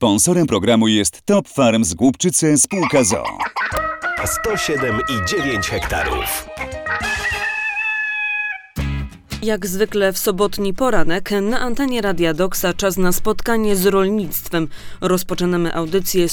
Sponsorem programu jest Top Farm z Głubczyce spółka z o.o. 107,9 hektarów. Jak zwykle w sobotni poranek na antenie Radia Doksa czas na spotkanie z rolnictwem. Rozpoczynamy audycję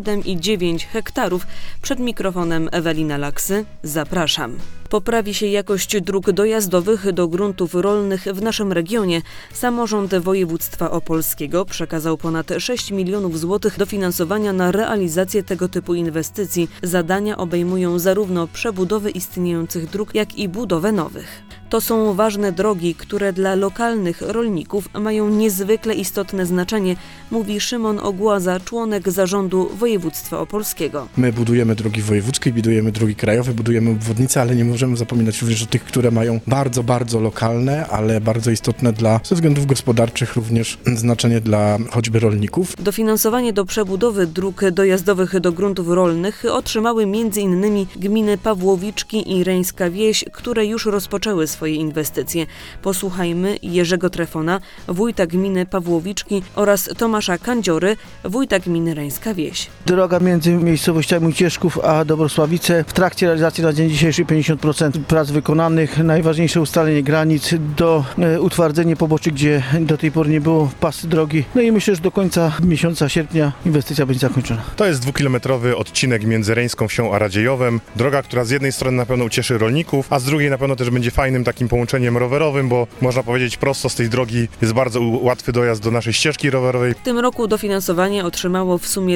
107,9 hektarów. Przed mikrofonem Ewelina Laksy. Zapraszam. Poprawi się jakość dróg dojazdowych do gruntów rolnych w naszym regionie. Samorząd województwa opolskiego przekazał ponad 6 milionów złotych dofinansowania na realizację tego typu inwestycji. Zadania obejmują zarówno przebudowę istniejących dróg, jak i budowę nowych. To są ważne drogi, które dla lokalnych rolników mają niezwykle istotne znaczenie, mówi Szymon Ogłaza, członek zarządu województwa opolskiego. My budujemy drogi wojewódzkie, budujemy drogi krajowe, budujemy obwodnice, ale nie możemy zapominać również o tych, które mają bardzo, bardzo lokalne, ale bardzo istotne ze względów gospodarczych również znaczenie dla choćby rolników. Dofinansowanie do przebudowy dróg dojazdowych do gruntów rolnych otrzymały m.in. gminy Pawłowiczki i Reńska Wieś, które już rozpoczęły swoje inwestycje. Posłuchajmy Jerzego Trefona, wójta gminy Pawłowiczki, oraz Tomasza Kandziory, wójta gminy Reńska Wieś. Droga między miejscowościami Cieszków a Dobrosławice. W trakcie realizacji na dzień dzisiejszy 50% prac wykonanych. Najważniejsze ustalenie granic, do utwardzenie poboczy, gdzie do tej pory nie było pasy drogi. No i myślę, że do końca miesiąca sierpnia inwestycja będzie zakończona. To jest 2-kilometrowy odcinek między Reńską Wsią a Radziejowem. Droga, która z jednej strony na pewno ucieszy rolników, a z drugiej na pewno też będzie fajnym takim połączeniem rowerowym, bo można powiedzieć prosto z tej drogi jest bardzo łatwy dojazd do naszej ścieżki rowerowej. W tym roku dofinansowanie otrzymało w sumie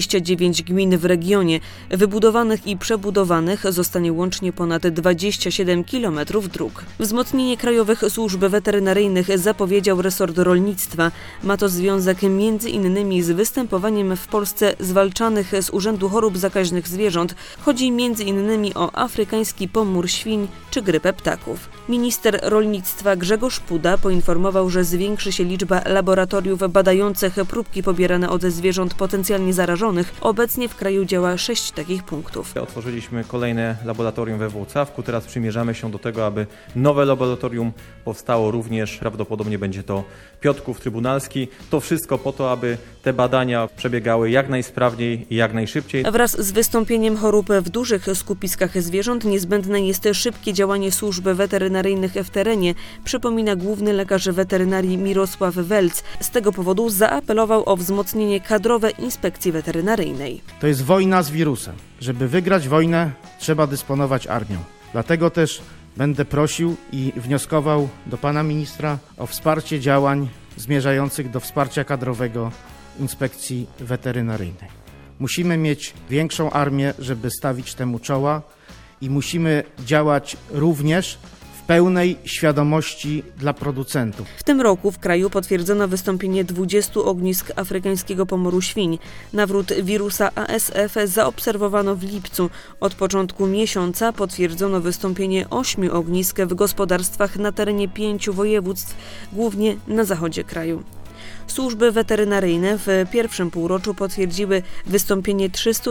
29 gmin w regionie. Wybudowanych i przebudowanych zostanie łącznie ponad 27 km dróg. Wzmocnienie krajowych służb weterynaryjnych zapowiedział resort rolnictwa. Ma to związek m.in. z występowaniem w Polsce zwalczanych z Urzędu Chorób Zakaźnych Zwierząt. Chodzi m.in. o afrykański pomór świń czy grypę ptaków. Minister rolnictwa Grzegorz Puda poinformował, że zwiększy się liczba laboratoriów badających próbki pobierane od zwierząt potencjalnie zarażonych. Obecnie w kraju działa 6 takich punktów. Otworzyliśmy kolejne laboratorium we Włocławku. Teraz przymierzamy się do tego, aby nowe laboratorium powstało również. Prawdopodobnie będzie to Piotrków Trybunalski. To wszystko po to, aby te badania przebiegały jak najsprawniej i jak najszybciej. Wraz z wystąpieniem chorób w dużych skupiskach zwierząt niezbędne jest szybkie działanie służb weterynaryjnych w terenie, przypomina główny lekarz weterynarii Mirosław Welc. Z tego powodu zaapelował o wzmocnienie kadrowe inspekcji weterynaryjnej. To jest wojna z wirusem. Żeby wygrać wojnę, trzeba dysponować armią. Dlatego też będę prosił i wnioskował do pana ministra o wsparcie działań zmierzających do wsparcia kadrowego inspekcji weterynaryjnej. Musimy mieć większą armię, żeby stawić temu czoła i musimy działać również w pełnej świadomości dla producentów. W tym roku w kraju potwierdzono wystąpienie 20 ognisk afrykańskiego pomoru świń. Nawrót wirusa ASF zaobserwowano w lipcu. Od początku miesiąca potwierdzono wystąpienie 8 ognisk w gospodarstwach na terenie 5 województw, głównie na zachodzie kraju. Służby weterynaryjne w pierwszym półroczu potwierdziły wystąpienie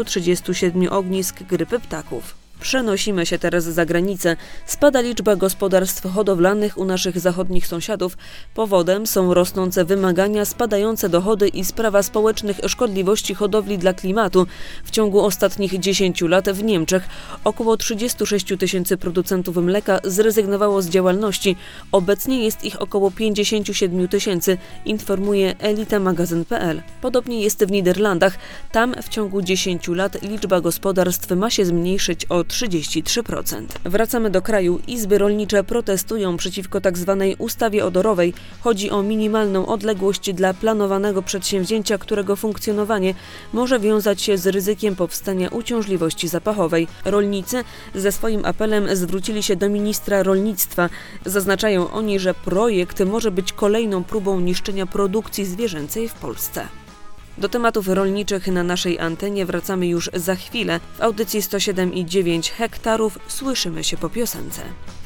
337 ognisk grypy ptaków. Przenosimy się teraz za granicę. Spada liczba gospodarstw hodowlanych u naszych zachodnich sąsiadów. Powodem są rosnące wymagania, spadające dochody i sprawa społecznych szkodliwości hodowli dla klimatu. W ciągu ostatnich 10 lat w Niemczech około 36 000 producentów mleka zrezygnowało z działalności. Obecnie jest ich około 57 000, informuje elitamagazyn.pl. Podobnie jest w Niderlandach. Tam w ciągu 10 lat liczba gospodarstw ma się zmniejszyć o 33%. Wracamy do kraju. Izby rolnicze protestują przeciwko tzw. ustawie odorowej. Chodzi o minimalną odległość dla planowanego przedsięwzięcia, którego funkcjonowanie może wiązać się z ryzykiem powstania uciążliwości zapachowej. Rolnicy ze swoim apelem zwrócili się do ministra rolnictwa. Zaznaczają oni, że projekt może być kolejną próbą niszczenia produkcji zwierzęcej w Polsce. Do tematów rolniczych na naszej antenie wracamy już za chwilę. W audycji 107,9 hektarów słyszymy się po piosence.